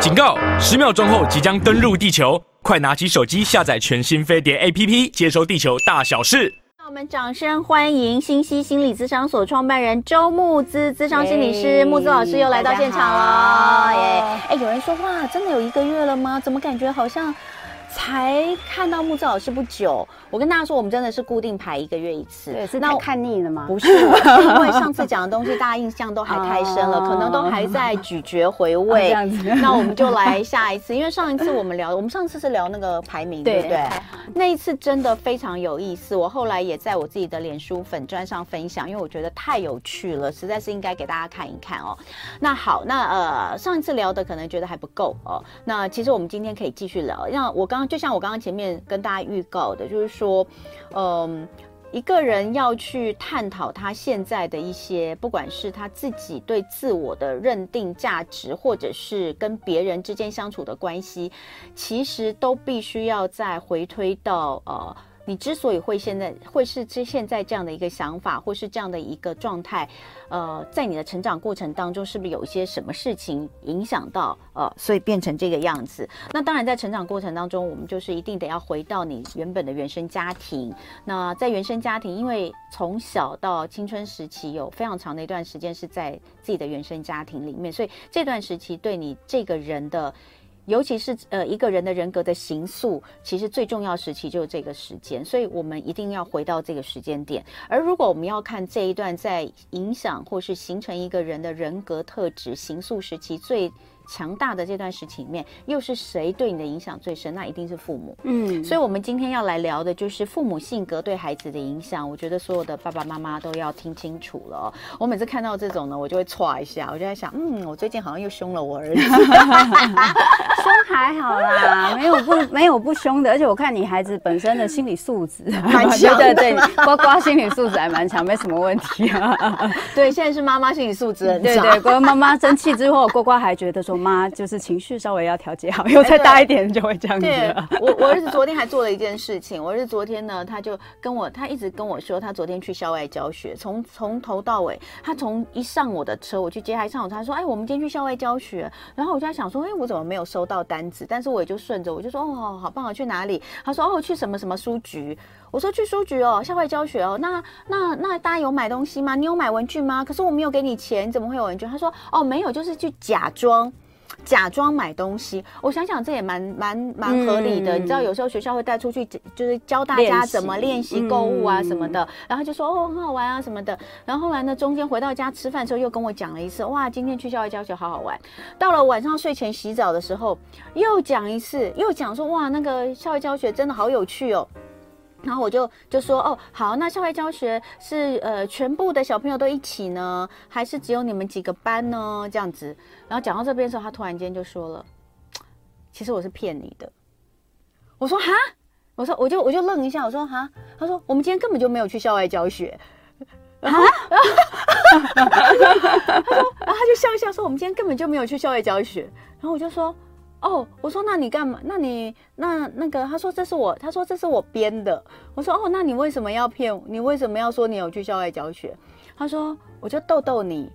警告！10秒钟后即将登陆地球，快拿起手机下载全新飞碟 APP， 接收地球大小事。 我们掌声欢迎新熙心理咨商所创办人周慕姿咨商心理师，慕姿老师又来到现场了。有人说哇，真的有1个月了吗？怎么感觉好像才看到慕姿老师不久？我跟大家说，我们真的是固定排1个月1次。 对，是太看腻了吗？ 不是，因为上次讲的东西大家印象都还太深了，可能都还在咀嚼回味。这样子，那我们就来下一次，因为上一次我们上次是聊那个排名，对不对？那一次真的非常有意思，我后来也在我自己的脸书粉专上分享，因为我觉得太有趣了，实在是应该给大家看一看哦。那好，那上一次聊的可能觉得还不够哦，那其实我们今天可以继续聊。那就像我刚刚前面跟大家预告的，就是说，一个人要去探讨他现在的一些，不管是他自己对自我的认定价值，或者是跟别人之间相处的关系，其实都必须要再回推到你之所以会现在这样的一个想法，或是这样的一个状态，在你的成长过程当中，是不是有一些什么事情影响到所以变成这个样子？那当然，在成长过程当中，我们就是一定得要回到你原本的原生家庭。那在原生家庭，因为从小到青春时期有非常长的一段时间是在自己的原生家庭里面，所以这段时期对你这个人的。尤其是一个人的人格的形塑，其实最重要时期就是这个时间，所以我们一定要回到这个时间点。而如果我们要看这一段在影响或是形成一个人的人格特质形塑时期最强大的这段时期里面，又是谁对你的影响最深？那一定是父母。所以我们今天要来聊的就是父母性格对孩子的影响。我觉得所有的爸爸妈妈都要听清楚了哦。我每次看到这种呢，我就会歘一下，我就在想，我最近好像又凶了我儿子。 凶还好啦，没有不凶的，而且我看你孩子本身的心理素质蛮强的， 对，呱呱心理素质还蛮强，没什么问题啊。 对，现在是妈妈心理素质很强。 对，呱呱妈妈生气之后，呱呱还觉得说妈就是情绪稍微要调节好，以后再大一点就会这样子了。 我儿子昨天还做了一件事情，我儿子昨天呢，他一直跟我说，他昨天去校外教学，从头到尾，他从一上我的车，我去接他一上我车，他说，我们今天去校外教学，然后我就在想说，我怎么没有收到单子？但是我也就顺着，我就说，好棒，去哪里？他说，去什么什么书局。我说去书局哦，校外教学哦，那大家有买东西吗？你有买文具吗？可是我没有给你钱，你怎么会有文具？他说没有，就是去假装买东西。我想想这也蛮合理的。你知道有时候学校会带出去，就是教大家怎么练习购物啊什么的，然后就说很好玩啊什么的。然后后来呢，中间回到家吃饭的时候又跟我讲了一次，哇，今天去校外教学好好玩。到了晚上睡前洗澡的时候又讲一次，又讲说哇，那个校外教学真的好有趣哦。然后我就说好，那校外教学是全部的小朋友都一起呢，还是只有你们几个班呢？这样子。然后讲到这边的时候，他突然间就说了，其实我是骗你的。我说哈，我就愣一下，我说哈，他说我们今天根本就没有去校外教学。然后他就笑一笑说我们今天根本就没有去校外教学。然后我就说我说那你干嘛？那个他说这是我编的。我说那你为什么要骗？你为什么要说你有去校外教学？他说我就逗你。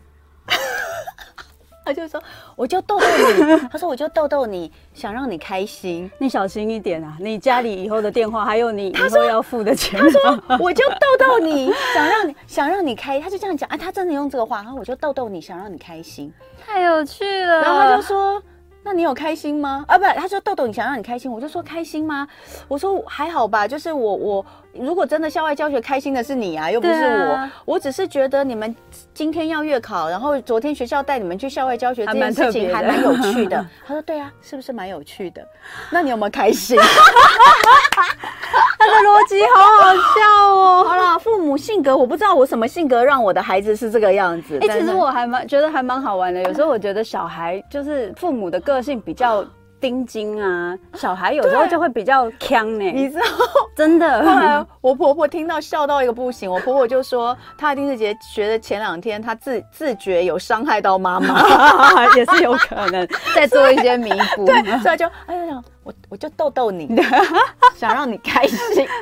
他就说我就逗你。他说我就逗你，想让你开心。 你小心一点啊！你家里以后的电话还有你以后要付的钱。 他说我就逗你，想让你开。他就这样讲，他真的用这个话。然后我就逗你，想让你开心。 太有趣了。 然后他就说。那你有开心吗？不，他说豆你想让你开心，我就说开心吗？我说还好吧，就是我如果真的校外教学开心的是你啊，又不是我，我只是觉得你们今天要月考，然后昨天学校带你们去校外教学这件事情还蛮有趣的。他说对啊，是不是蛮有趣的？那你有没有开心？ 他的逻辑好好笑哦。 好啦，父母性格我不知道我什么性格让我的孩子是这个样子。 其实我觉得还蛮好玩的。有时候我觉得小孩就是父母的个性比较盯紧啊，小孩有时候就会比较呛呢。 你知道， 真的。 后来我婆婆听到笑到一个不行，我婆婆就说她一定是觉得前2天她自觉有伤害到妈妈， 也是有可能再做一些弥补。 对，所以就我就逗你，想让你开心。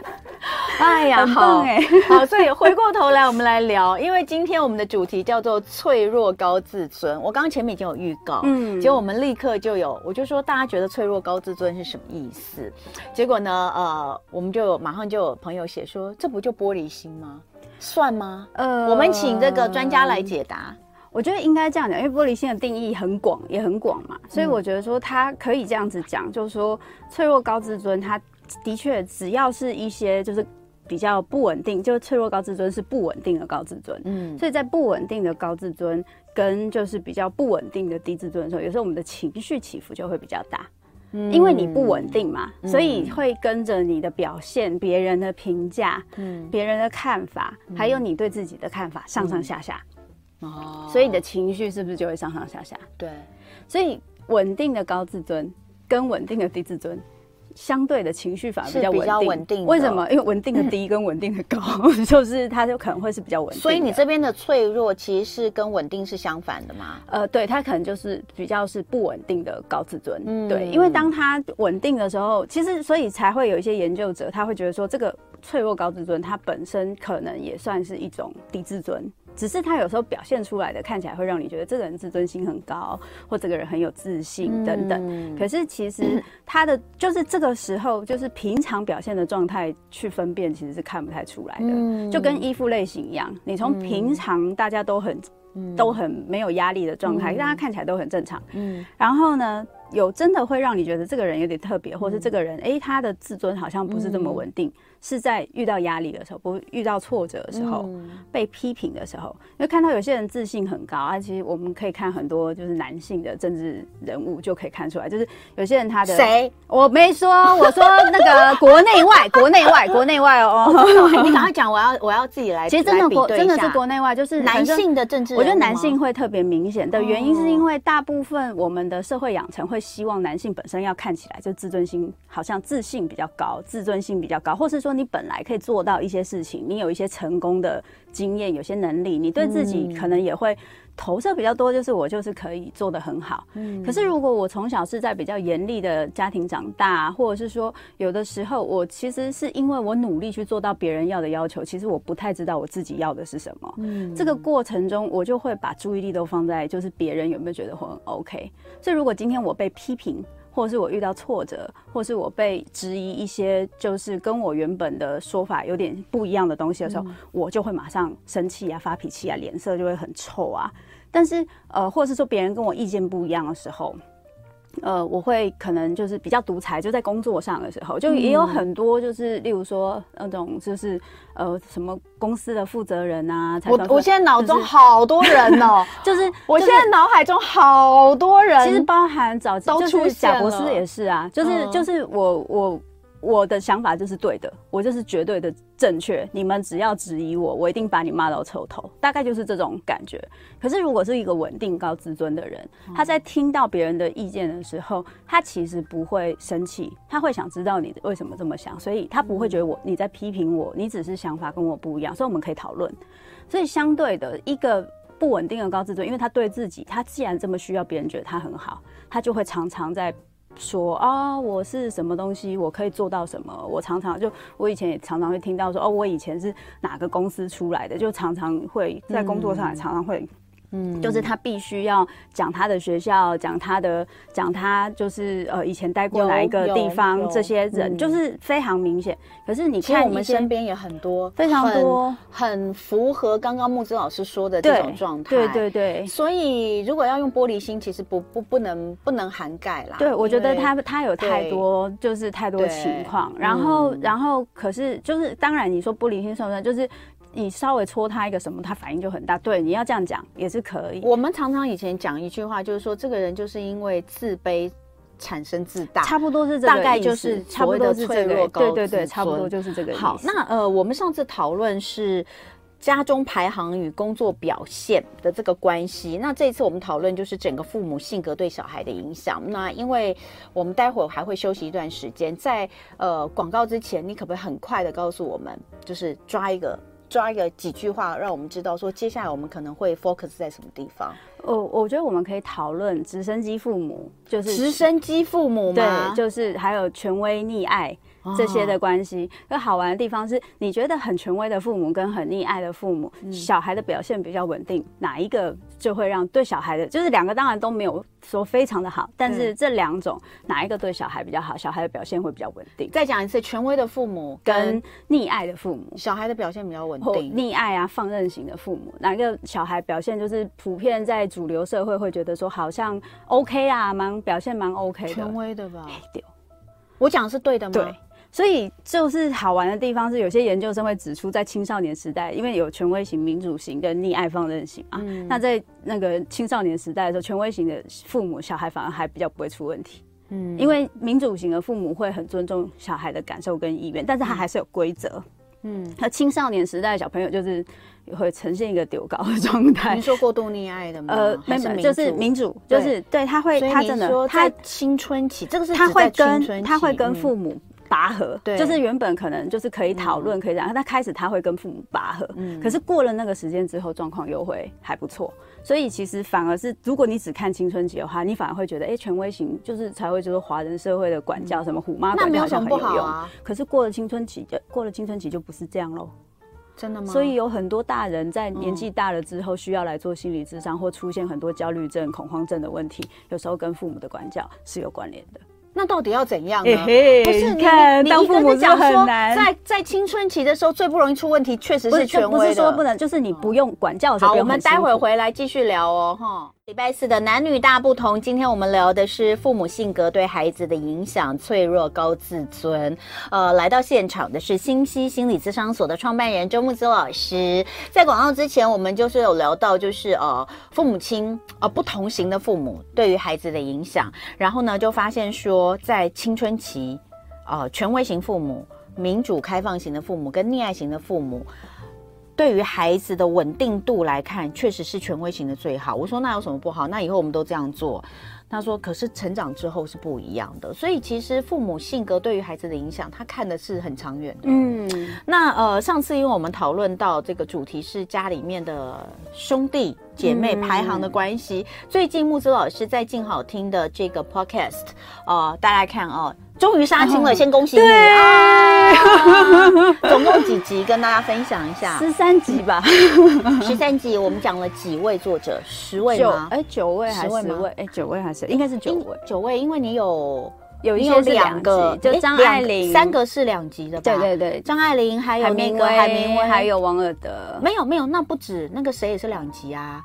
哎呀， 好， 好，所以回过头来我们来聊，因为今天我们的主题叫做脆弱高自尊。我刚刚前面已经有预告，结果我们立刻就有，我就说大家觉得脆弱高自尊是什么意思？结果呢，我们就马上就有朋友写说，这不就玻璃心吗？算吗？我们请这个专家来解答。 我觉得应该这样讲，因为玻璃心的定义很广，也很广嘛，所以我觉得说它可以这样子讲，就是说脆弱高自尊，它的确只要是一些就是比较不稳定，就脆弱高自尊是不稳定的高自尊，所以在不稳定的高自尊跟就是比较不稳定的低自尊的时候，有时候我们的情绪起伏就会比较大。因为你不稳定嘛，所以会跟着你的表现、别人的评价、别人的看法，还有你对自己的看法上上下下。所以你的情绪是不是就会上上下下？ 对， 所以稳定的高自尊跟稳定的低自尊，相对的情绪反而比较稳定。为什么？因为稳定的低跟稳定的高，就是它就可能会是比较稳定的。 所以你这边的脆弱其实是跟稳定是相反的嘛？ 对，它可能就是比较是不稳定的高自尊。对，因为当它稳定的时候，其实所以才会有一些研究者他会觉得说，这个脆弱高自尊它本身可能也算是一种低自尊。只是他有时候表现出来的看起来会让你觉得这个人自尊心很高，或这个人很有自信等等。可是其实他的就是这个时候就是平常表现的状态去分辨，其实是看不太出来的。就跟依附类型一样，你从平常大家都很没有压力的状态，大家看起来都很正常。然后呢，有真的会让你觉得这个人有点特别，或是这个人他的自尊好像不是这么稳定。是在遇到压力的时候，不遇到挫折的时候，被批评的时候，因为看到有些人自信很高其实我们可以看很多就是男性的政治人物就可以看出来，就是有些人他的谁我没说，我说那个国内外哦， 你赶快讲，我要自己来。 其实真的是国内外，就是男性的政治人物， 我觉得男性会特别明显的原因是因为大部分我们的社会养成会希望男性本身要看起来就自尊心好像自信比较高，自尊心比较高，或是说你本来可以做到一些事情，你有一些成功的经验，有些能力，你对自己可能也会投射比较多，就是我就是可以做得很好。可是如果我从小是在比较严厉的家庭长大，或者是说有的时候我其实是因为我努力去做到别人要的要求，其实我不太知道我自己要的是什么。这个过程中我就会把注意力都放在就是别人有没有觉得我很 OK。所以如果今天我被批评，或是我遇到挫折，或是我被质疑一些就是跟我原本的说法有点不一样的东西的时候，我就会马上生气啊，发脾气啊，脸色就会很臭啊。但是或是说别人跟我意见不一样的时候，我会可能就是比较独裁，就在工作上的时候，就也有很多就是例如说那种就是什么公司的负责人啊， 我现在脑中好多人哦， 就是我现在脑海中好多人， 其实包含早期都出现了， 贾博士也是啊，就是我的想法就是对的，我就是绝对的正确，你们只要质疑我，我一定把你骂到臭头，大概就是这种感觉。可是如果是一个稳定高自尊的人，他在听到别人的意见的时候，他其实不会生气，他会想知道你为什么这么想，所以他不会觉得你在批评我，你只是想法跟我不一样，所以我们可以讨论。所以相对的一个不稳定的高自尊，因为他对自己，他既然这么需要别人觉得他很好，他就会常常在说我是什么东西，我可以做到什么。我以前也常常会听到说我以前是哪个公司出来的，就常常会在工作上也常常会就是他必须要讲他的学校，讲他就是以前待过哪一个地方，这些人就是非常明显。可是你看我们身边也很多， 非常多， 很符合刚刚慕姿老师说的这种状态。 对。 所以如果要用玻璃心，其实不能涵盖啦。 对，我觉得他有太多，就是太多情况。然后可是就是当然你说玻璃心算不算？就是你稍微戳他一个什么，他反应就很大。对，你要这样讲也是可以。 我们常常以前讲一句话，就是说这个人就是因为自卑产生自大， 差不多是这个意思， 大概就是所谓的脆弱高自尊。 对，差不多就是这个意思。 好，那我们上次讨论是家中排行与工作表现的这个关系，那这一次我们讨论就是整个父母性格对小孩的影响。那因为我们待会儿还会休息一段时间，在广告之前，你可不可以很快的告诉我们，就是抓一个几句话，让我们知道说接下来我们可能会 focus 在什么地方？ 我觉得我们可以讨论直升机父母，就是直升机父母吗？ 对，就是还有权威溺爱， 这些的关系。而好玩的地方是，你觉得很权威的父母跟很溺爱的父母，小孩的表现比较稳定，哪一个就会让对小孩的，就是两个当然都没有说非常的好，但是这两种哪一个对小孩比较好，小孩的表现会比较稳定。 再讲一次，权威的父母跟溺爱的父母， 小孩的表现比较稳定。 溺爱啊，放任型的父母，哪一个小孩表现就是普遍在主流社会会觉得说好像 OK 啊，表现蛮 OK 的， 权威的吧？ 对， 我讲的是对的吗？ 对。所以就是好玩的地方是，有些研究生会指出，在青少年时代，因为有权威型、民主型跟溺爱放任型嘛，那在那个青少年时代的时候，权威型的父母小孩反而还比较不会出问题。因为民主型的父母会很尊重小孩的感受跟意愿，但是他还是有规则。那青少年时代的小朋友就是会呈现一个丢高的状态。 你说过度溺爱的吗？ 没有，就是民主，就是对他会，他真的他青春期，这个是他会跟父母拔河， 对， 就是原本可能就是可以讨论，可以这样，但开始他会跟父母拔河，可是过了那个时间之后，状况又会还不错。所以其实反而是，如果你只看青春期的话，你反而会觉得，权威型就是才会就是华人社会的管教，什么虎妈管教好像很有用啊。可是过了青春期就不是这样喽。 真的吗？ 所以有很多大人在年纪大了之后，需要来做心理咨商，或出现很多焦虑症、恐慌症的问题，有时候跟父母的管教是有关联的。 那到底要怎样呢？ 不是你当父母是很难。 在青春期的时候最不容易出问题，确实是权威的。 不是说不能，就是你不用管教的时候。 好，我们待会回来继续聊哦，哈。礼拜四的男女大不同，今天我们聊的是父母性格对孩子的影响，脆弱高自尊。来到现场的是新溪心理咨商所的创办人周慕姿老师。在广告之前，我们就是有聊到，就是父母亲不同型的父母对于孩子的影响，然后呢就发现说，在青春期，权威型父母、民主开放型的父母跟溺爱型的父母，对于孩子的稳定度来看，确实是权威型的最好。我说那有什么不好？那以后我们都这样做。他说可是成长之后是不一样的，所以其实父母性格对于孩子的影响，他看的是很长远的。那上次因为我们讨论到这个主题是家里面的兄弟姐妹排行的关系，最近慕姿老师在静好听的这个 podcast， 大家看终于杀青了，先恭喜你！总共几集跟大家分享一下 ？13集吧 ，13集我们讲了几位作者？10位吗 ？9位还是10位？9位还是应该是9位 ？9位，因为你有一些是2个，就张爱玲 3个是2集的吧？ 对， 张爱玲还有那个海明威， 还有王尔德。 没有，那不止，那个谁也是2集啊。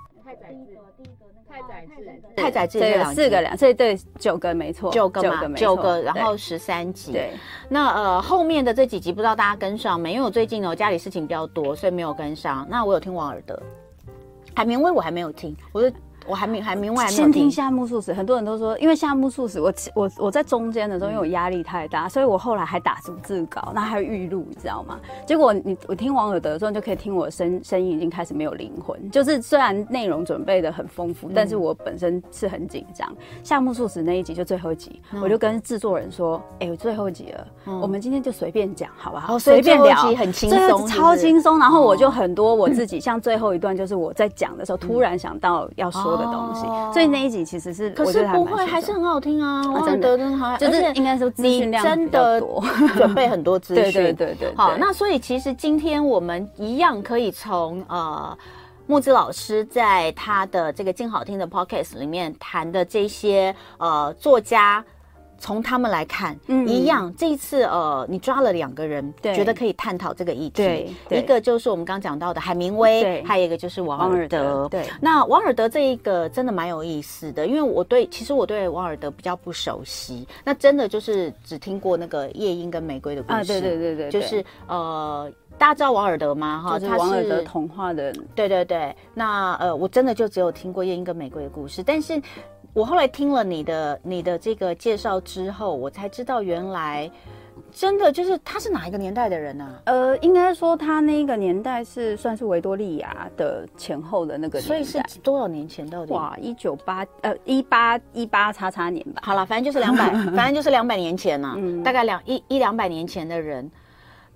太宰治对，4个2，所以对9个没错 ，9个，然后13集。对，那后面的这几集不知道大家跟上没？因为我最近家里事情比较多，所以没有跟上。那我有听王尔德，海明威我还没有听，我还没有先听夏目漱石，很多人都说，因为夏目漱石，我在中间的时候，因为我压力太大，所以我后来还打逐字稿，那还有预录，你知道吗？结果我听王尔德的时候，你就可以听我的声音已经开始没有灵魂，就是虽然内容准备的很丰富，但是我本身是很紧张。夏目漱石那一集就最后一集，我就跟制作人说，我最后一集了，我们今天就随便讲好不好？随便聊， 很轻松， 超轻松。然后我就很多我自己，像最后一段就是我在讲的时候，突然想到要说的东西，所以那一集其实是， 可是不会，还是很好听啊！王尔德真的好， 就是应该说资讯量比较多， 准备很多资讯， 对。 好，那所以其实今天我们一样可以从慕姿老师在他的这个静好听的 podcast 里面谈的这些作家。从他们来看，一样。这一次，你抓了2个人，觉得可以探讨这个议题。一个就是我们刚讲到的海明威，还有一个就是王尔德。对，那王尔德这一个真的蛮有意思的，因为其实我对王尔德比较不熟悉，那真的就是只听过那个夜莺跟玫瑰的故事。对，就是大家知道王尔德吗？哈， 就是王尔德童话的。 对。那我真的就只有听过夜莺跟玫瑰的故事，但是。我后来听了你的这个介绍之后，我才知道原来真的就是他是哪一个年代的人啊？ 应该说他那个年代是算是维多利亚的前后的那个年代， 所以是多少年前到底？ 哇，18年吧。 好了，反正就是200，反正就是200年前啊，大概100-200年前的人。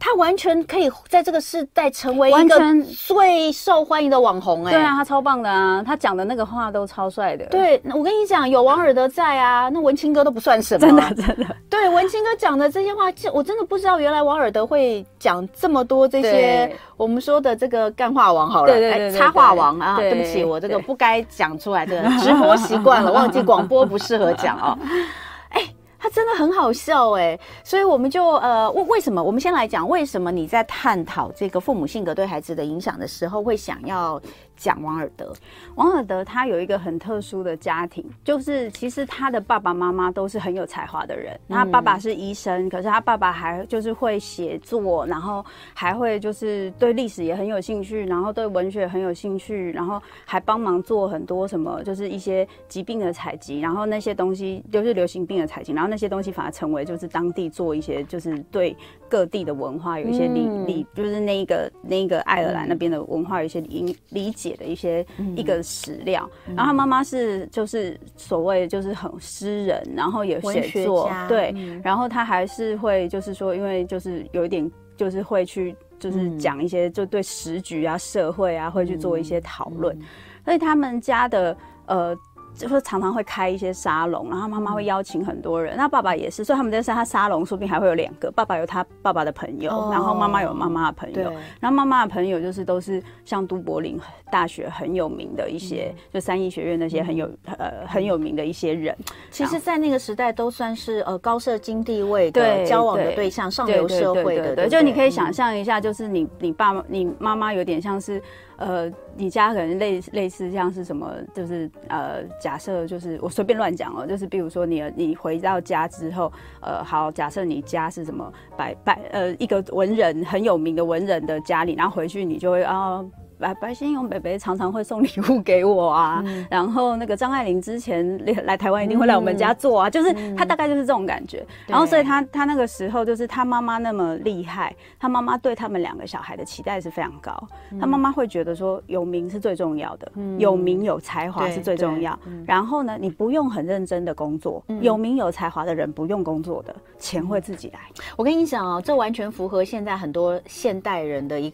他完全可以在这个世代成为一个最受欢迎的网红。 对啊，他超棒的啊，他讲的那个话都超帅的。 对，我跟你讲，有王尔德在啊，那文青哥都不算什么。 真的。对， 文青哥讲的这些话，我真的不知道原来王尔德会讲这么多这些我们说的这个干话王好了， 对， 插话王啊，对不起，我这个不该讲出来，这个直播习惯了，忘记广播不适合讲啊。他真的很好笑所以我们就为什么？我们先来讲为什么你在探讨这个父母性格对孩子的影响的时候，会想要讲王尔德。 王尔德他有一个很特殊的家庭，就是其实他的爸爸妈妈都是很有才华的人。他爸爸是医生，可是他爸爸还就是会写作，然后还会就是对历史也很有兴趣，然后对文学很有兴趣，然后还帮忙做很多什么就是一些疾病的采集，然后那些东西就是流行病的采集，然后那些东西反而成为就是当地做一些就是对各地的文化有一些就是那一个爱尔兰那边的文化有一些理解的一个史料。然后他妈妈是就是所谓就是很诗人，然后也写作，对，然后他还是会就是说，因为就是有一点就是会去就是讲一些就对时局啊、社会啊会去做一些讨论，所以他们家的就是常常会开一些沙龙，然后妈妈会邀请很多人，那爸爸也是，所以他们在他沙龙说不定还会有2个，爸爸有他爸爸的朋友，然后妈妈有妈妈的朋友，然后妈妈的朋友就是都是像都柏林大学很有名的一些，就三一学院那些很有名的一些人， 其实在那个时代都算是高社经地位的交往的对象，上流社会的， 对，就你可以想象一下，就是你妈妈有点像是你家可能类似像是什么，就是假设就是我随便乱讲哦，就是比如说你回到家之后，好，假设你家是什么一个文人很有名的文人的家里，然后回去你就会白先勇北北常常会送礼物给我啊，然后那个张爱玲之前来台湾一定会来我们家做啊，就是他大概就是这种感觉。然后所以他那个时候就是他妈妈那么厉害，他妈妈对他们2个小孩的期待是非常高，他妈妈会觉得说有名是最重要的，有名有才华是最重要，然后呢你不用很认真的工作，有名有才华的人不用工作的，钱会自己来。 我跟你讲这完全符合现在很多现代人的一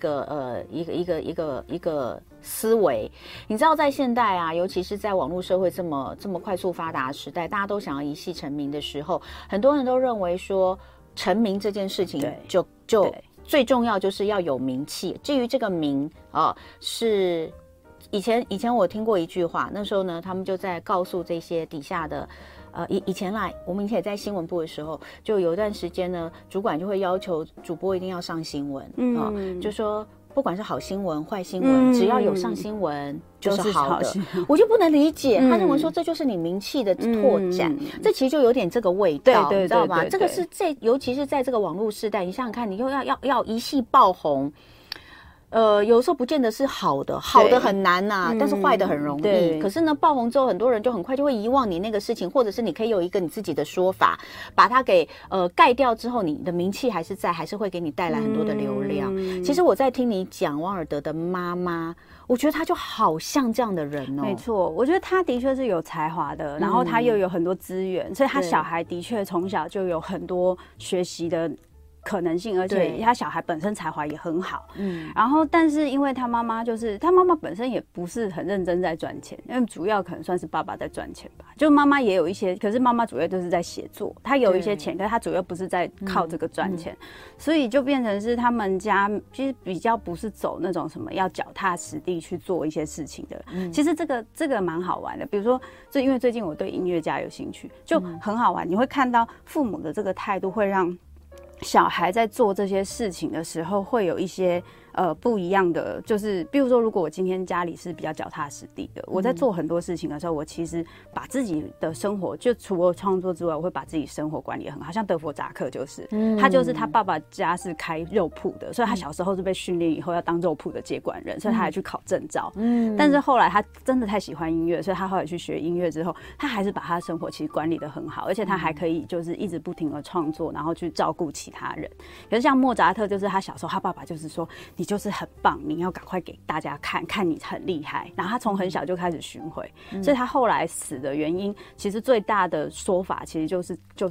个思维。你知道在现代啊，尤其是在网络社会这么快速发达的时代，大家都想要一夕成名的时候，很多人都认为说成名这件事情就最重要就是要有名气。至于这个名是以前我听过一句话，那时候呢他们就在告诉这些底下的以前啦，我们以前也在新闻部的时候，就有一段时间呢，主管就会要求主播一定要上新闻，就说不管是好新闻坏新闻，只要有上新闻就是好的。我就不能理解，他认为说这就是你名气的拓展，这其实就有点这个味道，你知道吗？这个是尤其是在这个网络时代，你想想看，你又要一夕爆红。有时候不见得是好的很难呐，但是坏的很容易。可是呢，爆红之后，很多人就很快就会遗忘你那个事情，或者是你可以有一个你自己的说法，把它给盖掉之后，你的名气还是在，还是会给你带来很多的流量。其实我在听你讲王尔德的妈妈，我觉得她就好像这样的人哦。 没错，我觉得她的确是有才华的，然后她又有很多资源，所以她小孩的确从小就有很多学习的可能性，而且他小孩本身才华也很好，然后但是因为他妈妈本身也不是很认真在赚钱，因为主要可能算是爸爸在赚钱吧，就妈妈也有一些，可是妈妈主要就是在写作，她有一些钱，可是她主要不是在靠这个赚钱，所以就变成是他们家其实比较不是走那种什么要脚踏实地去做一些事情的。其实这个蛮好玩的，比如说因为最近我对音乐家有兴趣，就很好玩，你会看到父母的这个态度会让小孩在做这些事情的时候会有一些不一样的，就是比如说如果我今天家里是比较脚踏实地的，我在做很多事情的时候，我其实把自己的生活就除了创作之外，我会把自己生活管理得很好。像德弗扎克就是他爸爸家是开肉铺的，所以他小时候是被训练以后要当肉铺的接管人，所以他还去考证照。但是后来他真的太喜欢音乐，所以他后来去学音乐之后，他还是把他的生活其实管理得很好，而且他还可以就是一直不停的创作，然后去照顾其他人。可是像莫扎特，就是他小时候他爸爸就是说你就是很棒，你要赶快给大家看你很厉害，然后他从很小就开始巡回，所以他后来死的原因其实最大的说法其实就是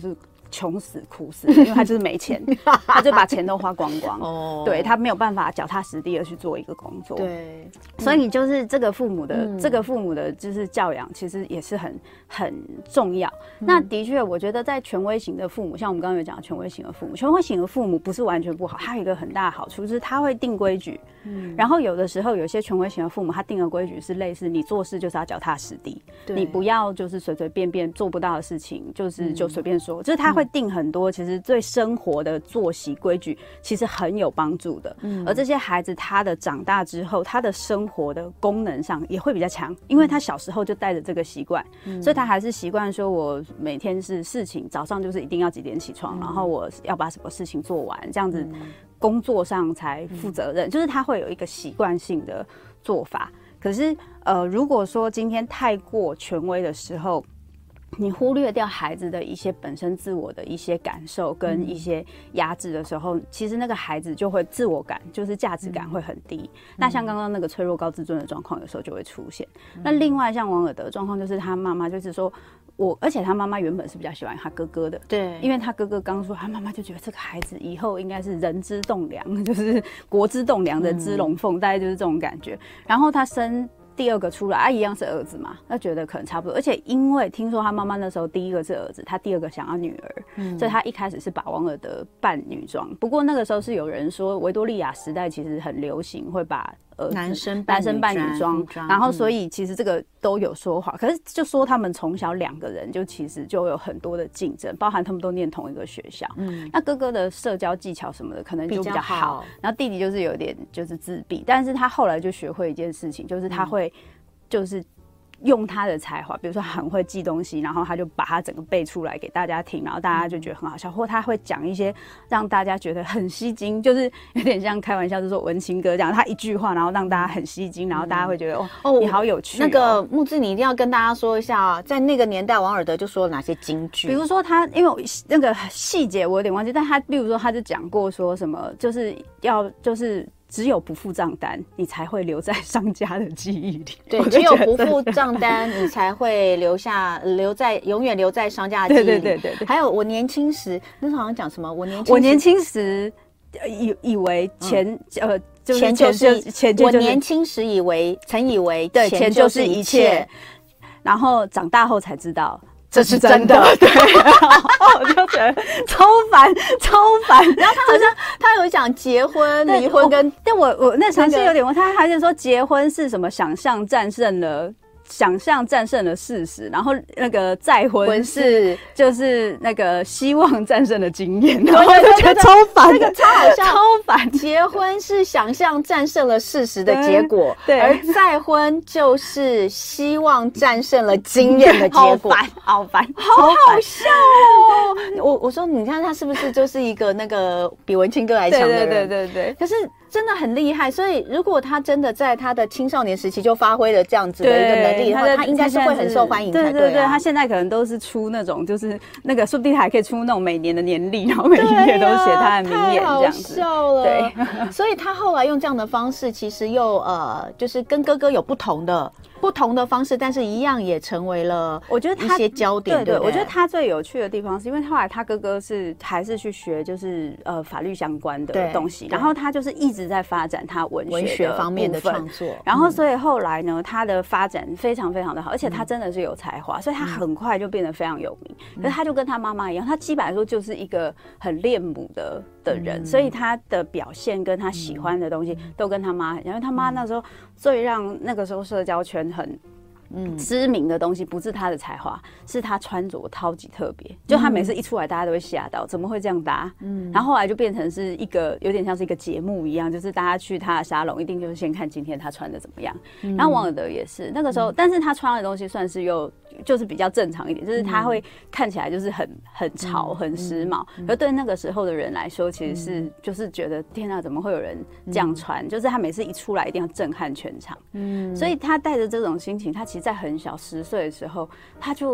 穷死苦死，因为他就是没钱，他就把钱都花光光。哦，对，他没有办法脚踏实地的去做一个工作。 对， 所以就是这个父母的就是教养，其实也是很重要。那的确，我觉得在权威型的父母，像我们刚刚有讲权威型的父母，权威型的父母不是完全不好，他有一个很大的好处就是他会定规矩。然后有的时候有些权威型的父母，他定的规矩是类似你做事就是要脚踏实地，你不要就是随随便便做不到的事情就随便说，就是他会定很多其实对生活的作息规矩其实很有帮助的。而这些孩子他的长大之后，他的生活的功能上也会比较强，因为他小时候就带着这个习惯，所以他还是习惯说我每天是事情早上就是一定要几点起床，然后我要把什么事情做完，这样子工作上才负责任，就是他会有一个习惯性的做法。可是如果说今天太过权威的时候，你忽略掉孩子的一些本身自我的一些感受跟一些压制的时候，其实那个孩子就会自我感，就是价值感会很低。那像刚刚那个脆弱高自尊的状况，有时候就会出现。那另外像王尔德的状况，就是他妈妈就是说而且他妈妈原本是比较喜欢他哥哥的，对，因为他哥哥刚说，他妈妈就觉得这个孩子以后应该是人之栋梁，就是国之栋梁，人之龙凤，大概就是这种感觉。然后他生第二个出来，一样是儿子嘛，他觉得可能差不多。而且因为听说他妈妈那时候第一个是儿子，他第二个想要女儿，所以他一开始是把王尔德扮女装。不过那个时候是有人说维多利亚时代其实很流行会把男生扮女装，然后所以其实这个都有说法。可是就说他们从小两个人就其实就有很多的竞争，包含他们都念同一个学校。那哥哥的社交技巧什么的可能就比较好，然后弟弟就是有点就是自闭，但是他后来就学会一件事情，就是他会就是用他的才华，比如说很会记东西，然后他就把他整个背出来给大家听，然后大家就觉得很好笑，或他会讲一些让大家觉得很吸睛，就是有点像开玩笑，就是说文青哥这样，他一句话然后让大家很吸睛，然后大家会觉得你好有趣。 那个木子，你一定要跟大家说一下，在那个年代王尔德就说了哪些金句， 比如说他因为那个细节我有点忘记，但他比如说他就讲过说什么就是只有不付账单，你才会留在商家的记忆里。 对，只有不付账单，你才会永远留在商家的记忆里。对。还有我年轻时，那时候好像讲什么？我年轻时以为钱钱就是钱，我年轻时曾以为钱就是一切， 然后长大后才知道。这是真的，对，我就觉得超烦。 然后他好像他有讲结婚、离婚跟， 但我那尝试有点问他，还是说结婚是什么？想象战胜了事实，然后那个再婚是就是那个希望战胜了经验，然后我就觉得超烦， 那个超好笑， 超烦。 结婚是想象战胜了事实的结果，对，而再婚就是希望战胜了经验的结果， 好烦， 好好笑哦！我说你看他是不是就是一个那个比文青哥还强的人？对。可是真的很厉害，所以如果他真的在他的青少年时期就发挥了这样子的一个能力的话，他应该是会很受欢迎才对。 他现在可能都是出那种，就是那个说不定还可以出那种每年的年历，然后每一页都写他的名言这样子。 太好笑了。对，所以他后来用这样的方式，其实又就是跟哥哥有不同的方式，但是一样也成为了我觉得一些焦点。对， 我觉得他最有趣的地方是因为后来他哥哥还是去学就是法律相关的东西，然后他就是一直在发展他文学方面的创作， 然后所以后来呢，他的发展非常非常的好，而且他真的是有才华，所以他很快就变得非常有名。可是他就跟他妈妈一样，他基本来说就是一个很恋母的人，所以他的表现跟他喜欢的东西都跟他妈很像，因为他妈那时候最让那个时候社交圈很知名的东西不是他的才华，是他穿着超级特别，就他每次一出来大家都会吓到，怎么会这样搭？然后后来就变成是一个有点像是一个节目一样，就是大家去他的沙龙一定就是先看今天他穿的怎么样。然后王尔德也是那个时候，但是他穿的东西算是就是比较正常一点，就是他会看起来就是很潮很时髦，而对那个时候的人来说，其实是就是觉得天哪，怎么会有人这样穿？就是他每次一出来一定要震撼全场。所以他带着这种心情，他其实在很小10岁的时候，他就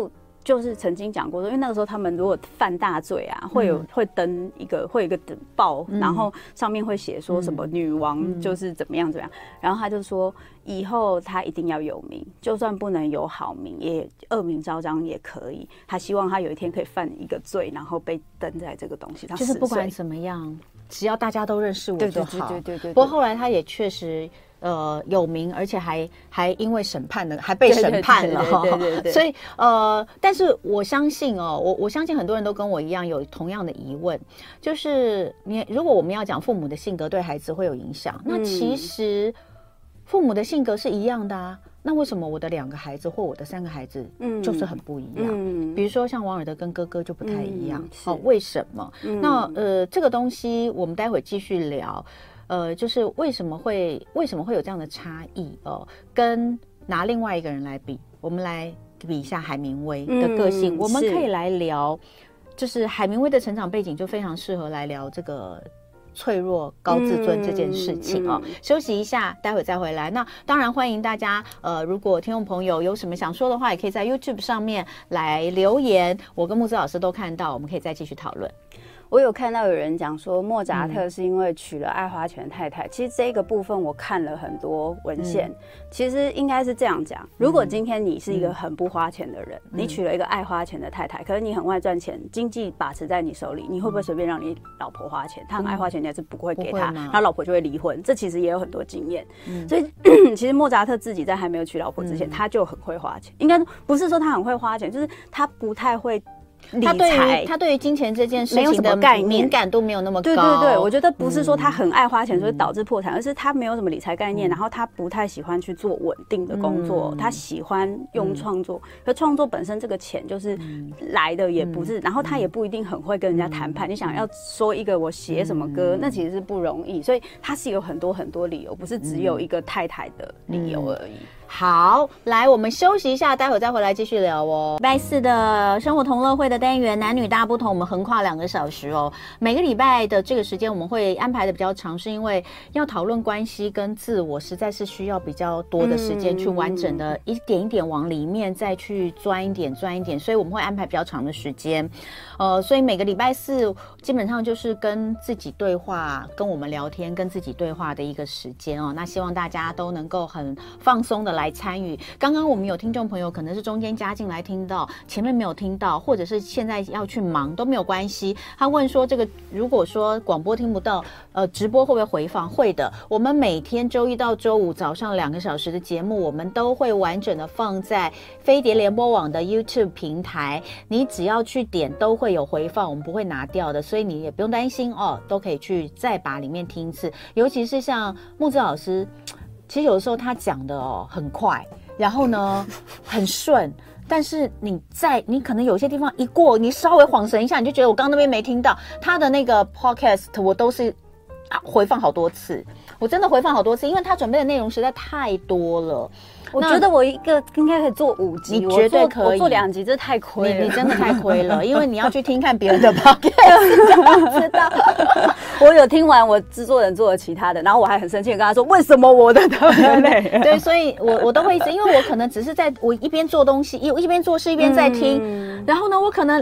就是曾经讲过说，因为那个时候他们如果犯大罪啊，会有一个报，然后上面会写说什么女王就是怎么样，然后他就说以后他一定要有名，就算不能有好名，也恶名昭彰也可以。他希望他有一天可以犯一个罪，然后被登在这个东西上， 就是不管怎么样，只要大家都认识我就好。 对。 不过后来他也确实有名，而且还因为审判了，还被审判了。 对。 所以但是我相信我相信很多人都跟我一样有同样的疑问，就是如果我们要讲父母的性格对孩子会有影响，那其实父母的性格是一样的啊。那为什么我的2个孩子或我的3个孩子就是很不一样？比如说像王尔德跟哥哥就不太一样。为什么？那这个东西我们待会继续聊。就是为什么会有这样的差异跟拿另外一个人来比，我们来比一下海明威的个性。我们可以来聊，就是海明威的成长背景就非常适合来聊这个脆弱高自尊这件事情休息一下，待会再回来。那当然欢迎大家如果听众朋友有什么想说的话，也可以在 YouTube 上面来留言，我跟木子老师都看到，我们可以再继续讨论。 我有看到有人讲说莫扎特是因为娶了爱花钱的太太，其实这个部分我看了很多文献，其实应该是这样讲，如果今天你是一个很不花钱的人，你娶了一个爱花钱的太太，可是你很会赚钱，经济把持在你手里，你会不会随便让你老婆花钱？他很爱花钱，你还是不会给他，他老婆就会离婚。这其实也有很多经验，所以其实莫扎特自己在还没有娶老婆之前，他就很会花钱。应该不是说他很会花钱，就是他不太会他对于金钱这件事情的概念敏感度没有那么高。 对，我觉得不是说他很爱花钱所以导致破产，而是他没有什么理财概念，然后他不太喜欢去做稳定的工作，他喜欢用创作，可创作本身这个钱就是来的也不是，然后他也不一定很会跟人家谈判。你想要说一个我写什么歌，那其实是不容易，所以他是有很多很多理由，不是只有一个太太的理由而已。 好，来我们休息一下，待会再回来继续聊礼拜4的生活同乐会的单元男女大不同，我们横跨2个小时每个礼拜的这个时间我们会安排的比较长，是因为要讨论关系跟自我，实在是需要比较多的时间去完整的一点一点往里面再去钻一点，所以我们会安排比较长的时间。所以每个礼拜4基本上就是跟自己对话，跟我们聊天，跟自己对话的一个时间那希望大家都能够很放松的来参与。刚刚我们有听众朋友可能是中间加进来听到，前面没有听到，或者是现在要去忙都没有关系。他问说这个如果说广播听不到，直播会不会回放？会的，我们每天周一到周五早上2个小时的节目，我们都会完整的放在飞碟联播网的 YouTube 平台，你只要去点都会有回放，我们不会拿掉的，所以你也不用担心都可以去再把里面听一次。尤其是像木子老师，其实有的时候他讲的很快，然后呢很顺，但是你可能有些地方一过，你稍微晃神一下，你就觉得我刚刚那边没听到。他的那个 podcast 我都是回放好多次，我真的回放好多次，因为他准备的内容实在太多了。 我觉得我一个应该可以做5集， 你绝对可以。 我做2集，这太亏了。 你真的太亏了，因为你要去听看别人的 podcast 知道。 我有听完我制作人做的其他的，然后我还很生气的跟他说，为什么我的特别累？ 对，所以我都会一直，因为我可能只是我一边做东西，一边做事一边在听，然后呢，我可能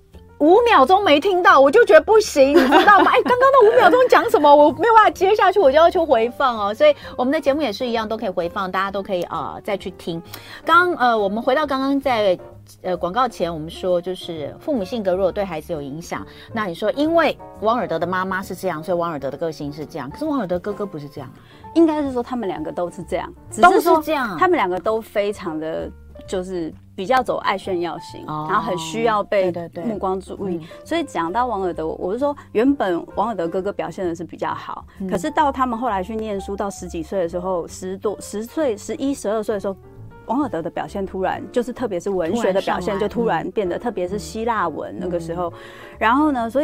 5秒钟没听到，我就觉得不行，你知道吗？刚刚那5秒钟讲什么，我没有办法接下去，我就要求回放所以我们的节目也是一样，都可以回放，大家都可以再去听。我们回到刚刚在广告前我们说，就是父母性格如果对孩子有影响，那你说因为王尔德的妈妈是这样，所以王尔德的个性是这样，可是王尔德哥哥不是这样应该是说他们2个都是这样， 都是这样， 他们2个都非常的就是比较走爱炫耀型，然后很需要被目光注意，所以讲到王尔德，我是说原本王尔德哥哥表现的是比较好，可是到他们后来去念书，到10几岁的时候，10岁、11、12岁的时候，王尔德的表现突然就是特别是文学的表现就突然变得，特别是希腊文那个时候，然后呢，所以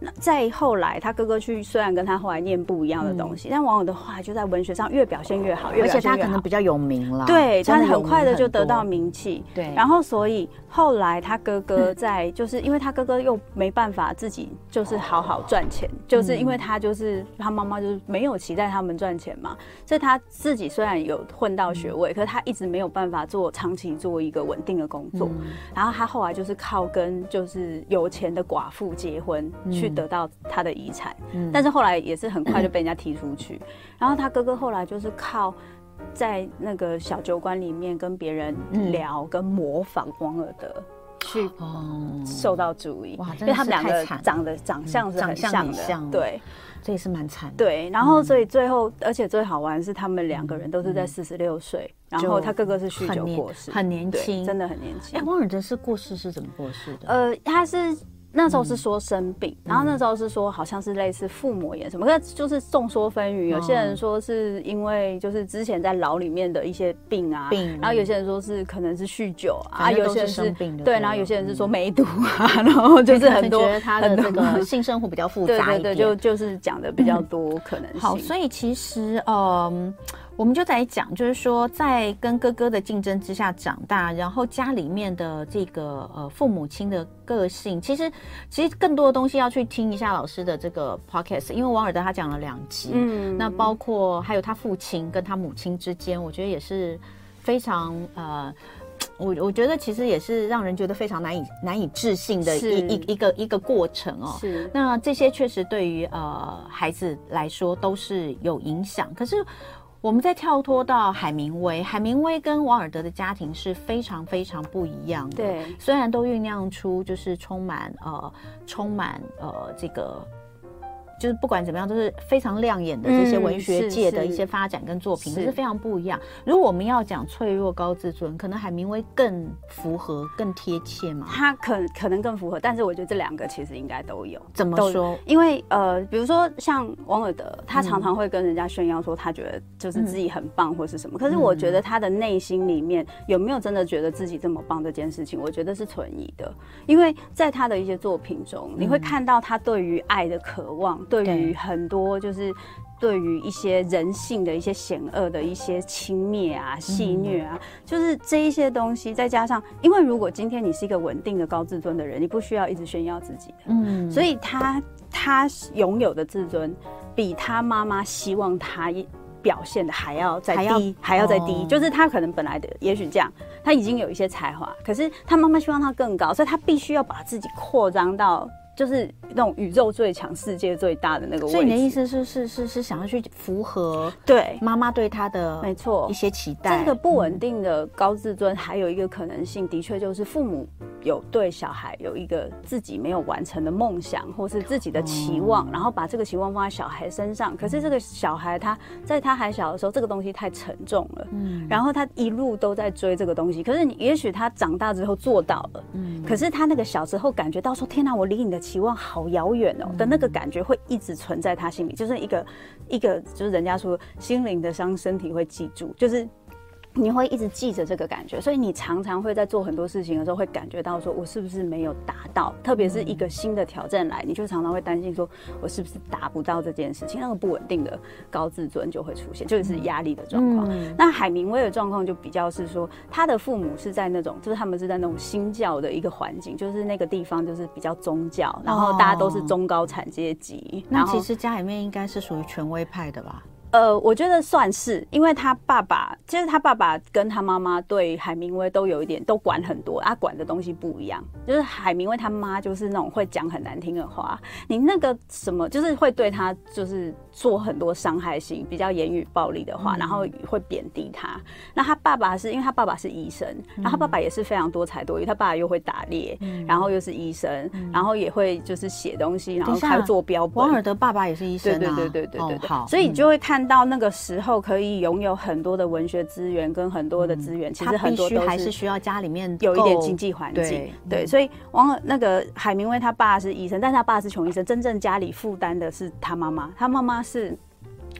再后来他哥哥去，虽然跟他后来念不一样的东西，但王尔德后来就在文学上越表现越好，而且他可能比较有名啦， 对，他很快的就得到名气， 对， 然后所以后来他哥哥在就是因为他哥哥又没办法自己就是好好赚钱，就是因为他就是他妈妈就是没有期待他们赚钱嘛，所以他自己虽然有混到学位，可是他一直没有办法长期做一个稳定的工作，然后他后来就是靠跟就是有钱的寡妇结婚去得到他的遗产，但是后来也是很快就被人家踢出去，然后他哥哥后来就是靠在那个小酒馆里面跟别人聊跟模仿王尔德去受到注意，因为他们两个长相是很像的，对， 这也是蛮惨的。 对，然后所以最后，而且最好玩的是他们两个人都是在46岁，然后他哥哥是酗酒过世， 很年轻， 真的很年轻。 王尔德是过世是怎么过世的？ 他是。那时候是说生病，然后那时候是说好像是类似腹膜炎什么，可是就是众说纷纭。有些人说是因为就是之前在牢里面的一些病啊，然后有些人说是可能是酗酒啊，有些人是对，然后有些人是说梅毒啊，然后就是很多觉得他的这个性生活比较复杂一点， 对，就是讲的比较多可能性。 好，所以其实我们就在讲，就是说在跟哥哥的竞争之下长大，然后家里面的这个父母亲的个性，其实更多的东西要去听一下老师的这个 podcast， 因为王尔德他讲了2集，那包括还有他父亲跟他母亲之间，我觉得也是非常我觉得其实也是让人觉得非常难以置信的一个过程哦。 是， 那这些确实对于孩子来说都是有影响，可是。我们再跳脱到海明威跟王尔德的家庭是非常非常不一样的。 对， 虽然都酝酿出就是充满这个。就是不管怎么样，都是非常亮眼的这些文学界的一些发展跟作品，是非常不一样。如果我们要讲脆弱高自尊，可能海明威更符合、更贴切嘛？ 他可能更符合，但是我觉得这2个其实应该都有。 怎么说？ 因为比如说像王尔德，他常常会跟人家炫耀说他觉得就是自己很棒或是什么，可是我觉得他的内心里面有没有真的觉得自己这么棒这件事情，我觉得是存疑的。因为在他的一些作品中，你会看到他对于爱的渴望。对于很多就是对于一些人性的一些险恶的一些轻蔑啊、戏谑啊，就是这一些东西，再加上，因为如果今天你是一个稳定的高自尊的人，你不需要一直炫耀自己的，所以他拥有的自尊比他妈妈希望他表现的还要再低，就是他可能本来的也许这样，他已经有一些才华，可是他妈妈希望他更高，所以他必须要把自己扩张到。就是那种宇宙最强、世界最大的那个位置。 所以你的意思是想要去符合对妈妈对他的没错一些期待。 这个不稳定的高自尊，还有一个可能性，的确就是父母有对小孩有一个自己没有完成的梦想，或是自己的期望，然后把这个期望放在小孩身上。可是这个小孩他在他还小的时候，这个东西太沉重了，然后他一路都在追这个东西。可是也许他长大之后做到了，可是他那个小时候感觉到说，天哪，我离你的期望好遥远哦的那个感觉会一直存在他心里，就是一个就是人家说心灵的伤，身体会记住，就是你会一直记着这个感觉，所以你常常会在做很多事情的时候会感觉到说我是不是没有达到，特别是一个新的挑战来，你就常常会担心说我是不是达不到这件事情，那个不稳定的高自尊就会出现，就是压力的状况。那海明威的状况就比较是说他的父母是在那种就是他们是在那种新教的一个环境，就是那个地方就是比较宗教，然后大家都是中高产阶级， 那其实家里面应该是属于权威派的吧？ 我觉得算是，因为他爸爸，其实他爸爸跟他妈妈对海明威都有一点，都管很多，管的东西不一样。就是海明威他妈就是那种会讲很难听的话，你那个什么，就是会对他就是做很多伤害性、比较言语暴力的话，然后会贬低他。那他爸爸是因为他爸爸是医生，然后他爸爸也是非常多才多艺，他爸爸又会打猎，然后又是医生，然后也会就是写东西，然后还会做标本。 王尔德爸爸也是医生啊， 对，好，所以你就会看到那个时候可以拥有很多的文学资源跟很多的资源，其实很多都还是需要家里面有一点经济环境，对，所以那个海明威他爸是医生，但是他爸是穷医生，真正家里负担的是他妈妈，他妈妈是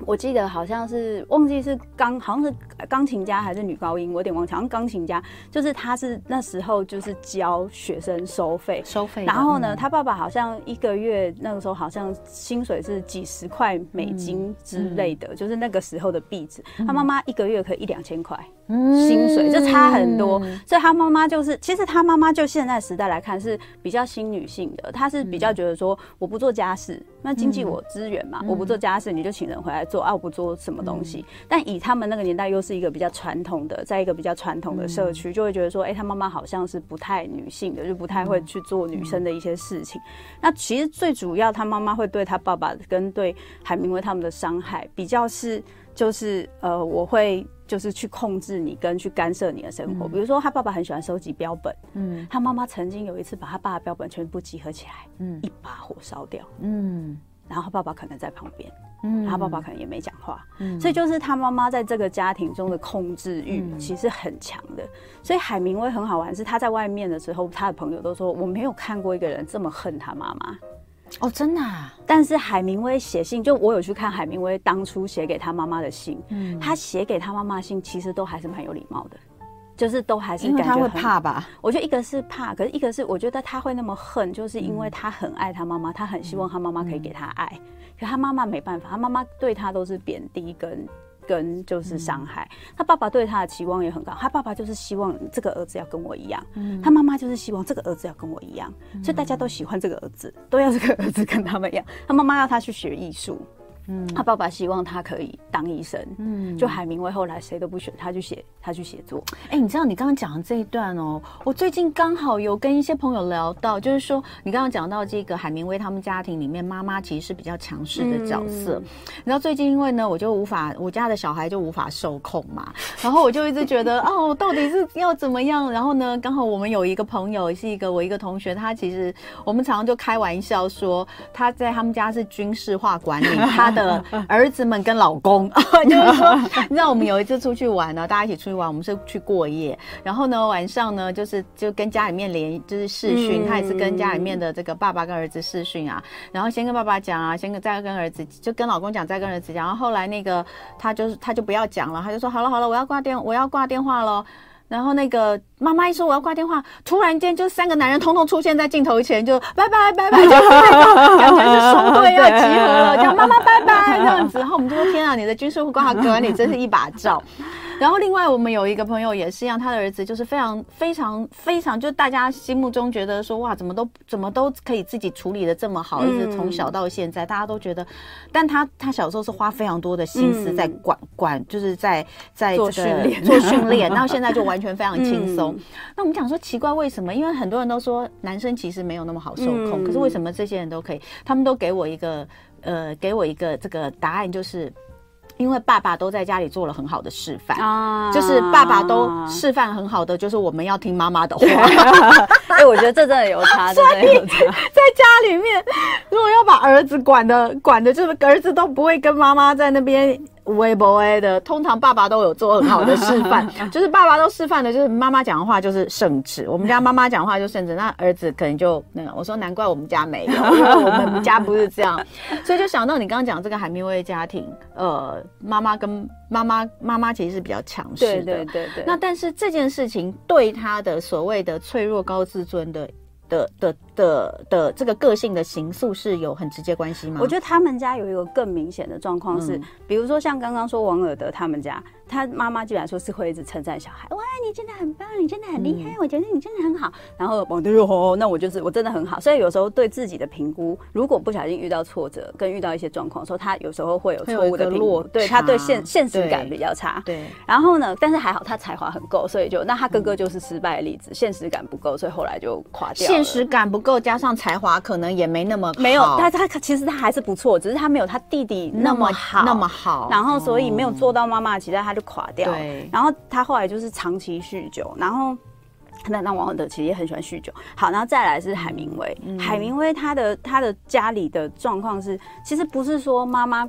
我记得好像是忘记是好像是钢琴家还是女高音，我有点忘记，好像钢琴家，就是他是那时候就是教学生收费，然后呢，他爸爸好像一个月那个时候好像薪水是几十块美金之类的，就是那个时候的币值，他妈妈一个月可以1-2千块薪水，就差很多，所以他妈妈就是，其实他妈妈就现在时代来看是比较新女性的，她是比较觉得说我不做家事，那经济我支援嘛，我不做家事你就请人回来做啊，我不做什么东西。但以他们那个年代又是一个比较传统的，在一个比较传统的社区，就会觉得说，他妈妈好像是不太女性的，就不太会去做女生的一些事情。那其实最主要，他妈妈会对他爸爸跟对海明威他们的伤害，比较是就是我会就是去控制你跟去干涉你的生活。比如说他爸爸很喜欢收集标本，他妈妈曾经有一次把他爸的标本全部集合起来，一把火烧掉，然后他爸爸可能在旁边，他爸爸可能也没讲话，所以就是他妈妈在这个家庭中的控制欲其实很强的。所以海明威很好玩，是他在外面的时候，他的朋友都说我没有看过一个人这么恨他妈妈。 哦，真的啊？ 但是海明威写信，就我有去看海明威当初写给他妈妈的信，他写给他妈妈的信其实都还是蛮有礼貌的，就是都还是感觉因为他会怕吧？ 我觉得一个是怕，可是一个是我觉得他会那么恨，就是因为他很爱他妈妈，他很希望他妈妈可以给他爱，可他妈妈没办法，他妈妈对他都是贬低跟就是伤害。他爸爸对他的期望也很高，他爸爸就是希望这个儿子要跟我一样，他妈妈就是希望这个儿子要跟我一样，所以大家都喜欢这个儿子，都要这个儿子跟他们一样。他妈妈要他去学艺术，他爸爸希望他可以当医生，就海明威后来谁都不选，他去写作。 你知道你刚刚讲的这一段哦，我最近刚好有跟一些朋友聊到，就是说你刚刚讲到这个海明威他们家庭里面，妈妈其实是比较强势的角色。你知道最近因为呢，我家的小孩就无法受控嘛，然后我就一直觉得哦，到底是要怎么样？然后呢，刚好我们有一个朋友是我一个同学，他其实我们常常就开玩笑说他在他们家是军事化管理他的儿子们跟老公就是说你知道我们有一次出去玩呢，大家一起出去玩，我们是去过夜，然后呢晚上呢就跟家里面就是视讯，他也是跟家里面的这个爸爸跟儿子视讯啊，然后先跟爸爸讲啊，再跟儿子，就跟老公讲，再跟儿子讲，然后后来那个他就不要讲了，他就说好了我要挂电话咯。然后那个妈妈一说我要挂电话，突然间就3个男人统统出现在镜头前，就拜拜，就是感觉是收队要集合了，叫妈妈拜拜这样子。然后我们就说天啊，你的军事化管理真是一把照。然后另外我们有一个朋友也是一样，他的儿子就是非常就大家心目中觉得说哇怎么都可以自己处理的这么好，一直从小到现在大家都觉得，但他小时候是花非常多的心思在管就是在做训练，然后现在就完全非常轻松。那我们讲说奇怪为什么？因为很多人都说男生其实没有那么好受控，可是为什么这些人都可以？他们都给我一个这个答案，就是因为爸爸都在家里做了很好的示范就是爸爸都示范很好的，就是我们要听妈妈的话我觉得这真的有差， 所以在家里面如果要把儿子管的就是儿子都不会跟妈妈在那边微博的，通常爸爸都有做很好的示范就是爸爸都示范的就是妈妈讲的话就是圣旨，我们家妈妈讲话就圣旨，那儿子可能就那个，我说难怪我们家没有，因为我们家不是这样所以就想到你刚刚讲这个海明威家庭，妈妈其实是比较强势的，对。那但是这件事情对他的所谓的脆弱高自尊的这个个性的形塑是有很直接关系吗？ 我觉得他们家有一个更明显的状况是，比如说像刚刚说王尔德他们家，他妈妈基本上说是会一直称赞小孩，哇，你真的很棒，你真的很厉害，我觉得你真的很好。然后王德说，那我真的很好。所以有时候对自己的评估，如果不小心遇到挫折，跟遇到一些状况的时候，他有时候会有错误的评估，对他对现实感比较差。对。然后呢，但是还好他才华很够，所以那他哥哥就是失败的例子，现实感不够，所以后来就垮掉了。 现实感不够，加上才华可能也没那么好， 没有他其实他还是不错，只是他没有他弟弟那么好，然后所以没有做到妈妈的期待，他就垮掉。对，然后他后来就是长期酗酒，然后那王尔德其实也很喜欢酗酒。好，然后再来是海明威，海明威他的家里的状况是，其实不是说妈妈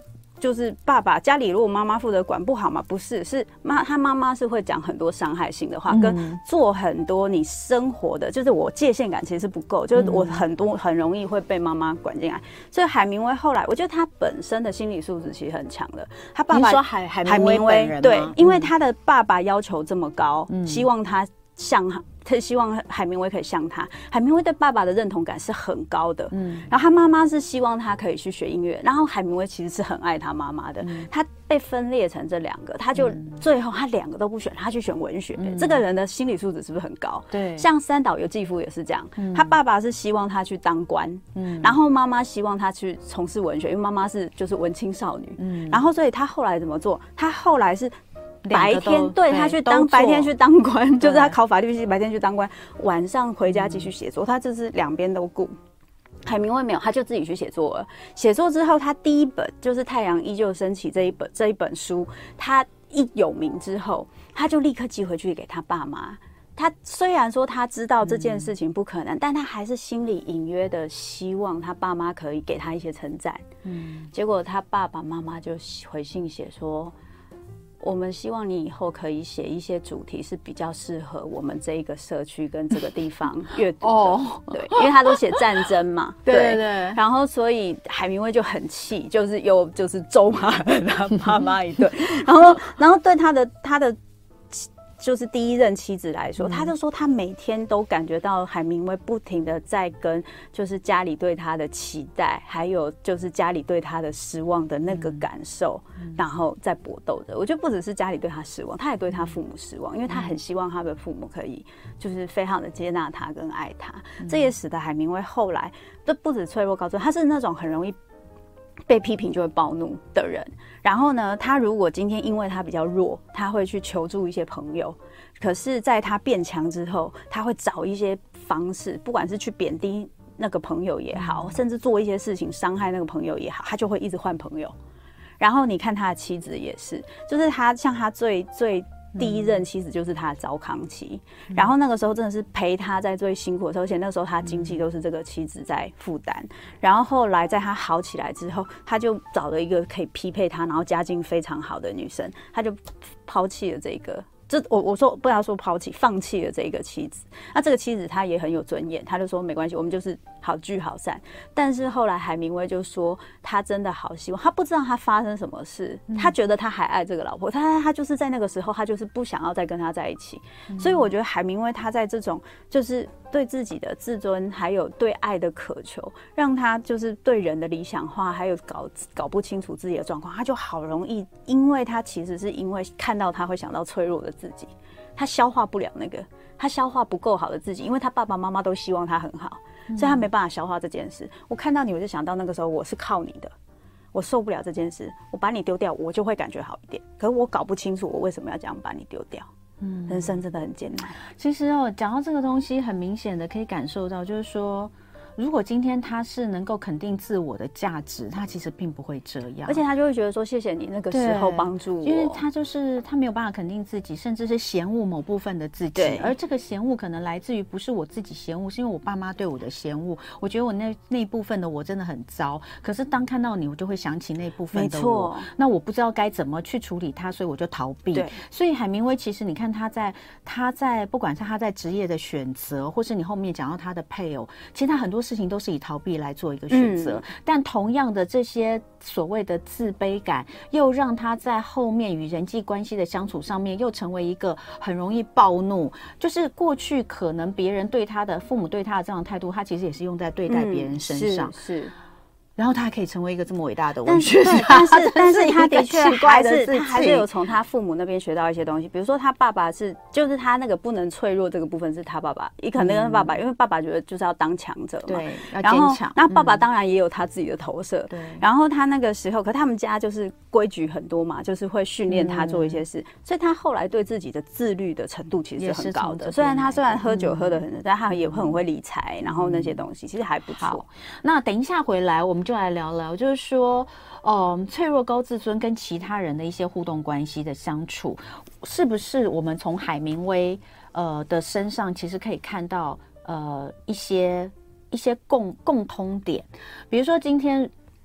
就是爸爸家里如果妈妈负责管不好嘛？不是，是他妈妈是会讲很多伤害性的话，跟做很多你生活的，就是我界限感其实是不够，就是我很容易会被妈妈管进来。所以海明威后来，我觉得他本身的心理素质其实很强的。他爸爸你说海明威本人吗？ 对，因为他的爸爸要求这么高，希望他希望海明威可以像他。海明威对爸爸的认同感是很高的，然后他妈妈是希望他可以去学音乐，然后海明威其实是很爱他妈妈的，他被分裂成这两个，他就最后他两个都不选，他去选文学。这个人的心理素质是不是很高？对，像三岛由纪夫也是这样，他爸爸是希望他去当官，然后妈妈希望他去从事文学，因为妈妈是就是文青少女，然后所以他后来怎么做？他后来是白天对他去当白天去当官，就是他考法律系，白天去当官，晚上回家继续写作，他就是两边都顾。海明威没有，他就自己去写作了。写作之后，他第一本就是《太阳依旧升起》这一本书，他一有名之后，他就立刻寄回去给他爸妈。他虽然说他知道这件事情不可能，但他还是心里隐约的希望他爸妈可以给他一些称赞。结果他爸爸妈妈就回信写说，我们希望你以后可以写一些主题是比较适合我们这一个社区跟这个地方阅读的。对，因为他都写战争嘛。对。然后所以海明威就很气，就是咒骂了他爸妈一顿。然后对他的就是第一任妻子来说，他就说他每天都感觉到海明威不停的在跟就是家里对他的期待，还有就是家里对他的失望的那个感受，然后在搏斗着。我觉得不只是家里对他失望，他也对他父母失望，因为他很希望他的父母可以就是非常的接纳他跟爱他。这也使得海明威后来都不止脆弱高傲，他是那种很容易被批评就会暴怒的人。然后呢，他如果今天因为他比较弱，他会去求助一些朋友，可是在他变强之后，他会找一些方式，不管是去贬低那个朋友也好，甚至做一些事情伤害那个朋友也好，他就会一直换朋友。然后你看他的妻子也是，就是他像他最第一任妻子就是他的糟糠期，然后那个时候真的是陪他在最辛苦的时候，而且那个时候他经济都是这个妻子在负担。然后后来在他好起来之后，他就找了一个可以匹配他，然后家境非常好的女生，他就抛弃了这个。我说不要说抛弃，放弃了这个妻子。那这个妻子她也很有尊严，她就说没关系，我们就是好聚好散。但是后来海明威就说，他真的好希望，他不知道他发生什么事，他觉得他还爱这个老婆，他就是在那个时候，他就是不想要再跟他在一起。所以我觉得海明威他在这种就是对自己的自尊，还有对爱的渴求，让他就是对人的理想化，还有搞不清楚自己的状况，他就好容易，因为他其实是因为看到他会想到脆弱的自己，他消化不了那个，他消化不够好的自己，因为他爸爸妈妈都希望他很好，所以他没办法消化这件事。我看到你，我就想到那个时候我是靠你的，我受不了这件事，我把你丢掉，我就会感觉好一点。可是我搞不清楚我为什么要这样把你丢掉。人生真的很艰难。 其实讲到这个东西，很明显的可以感受到，就是说，如果今天他是能够肯定自我的价值，他其实并不会这样， 而且他就会觉得说谢谢你那个时候帮助我， 因为他就是他没有办法肯定自己，甚至是嫌恶某部分的自己，而这个嫌恶可能来自于不是我自己嫌恶，是因为我爸妈对我的嫌恶，我觉得我那部分的我真的很糟，可是当看到你，我就会想起那部分的我，那我不知道该怎么去处理它，所以我就逃避。对，所以海明威其实你看他在不管是他在职业的选择，或是你后面讲到他的配偶，其实他很多事情都是以逃避来做一个选择，但同样的这些所谓的自卑感，又让他在后面与人际关系的相处上面，又成为一个很容易暴怒。就是过去可能别人对他的父母对他的这样的态度，他其实也是用在对待别人身上。是。然后他还可以成为一个这么伟大的文学家， 但是他的确还是有从他父母那边学到一些东西，比如说他爸爸就是他那个不能脆弱这个部分是他爸爸，也可能跟他爸爸，因为爸爸觉得就是要当强者嘛， 对，要坚强。 那爸爸当然也有他自己的投射，对。然后他那个时候，可他们家就是规矩很多嘛，就是会训练他做一些事，所以他后来对自己的自律的程度其实是很高的。虽然喝酒喝得很，但他也很会理财，然后那些东西其实还不错。 那等一下回来我们就来聊聊，就是说，脆弱高自尊跟其他人的一些互动关系的相处，是不是我们从海明威的身上其实可以看到一些共通点？比如说今天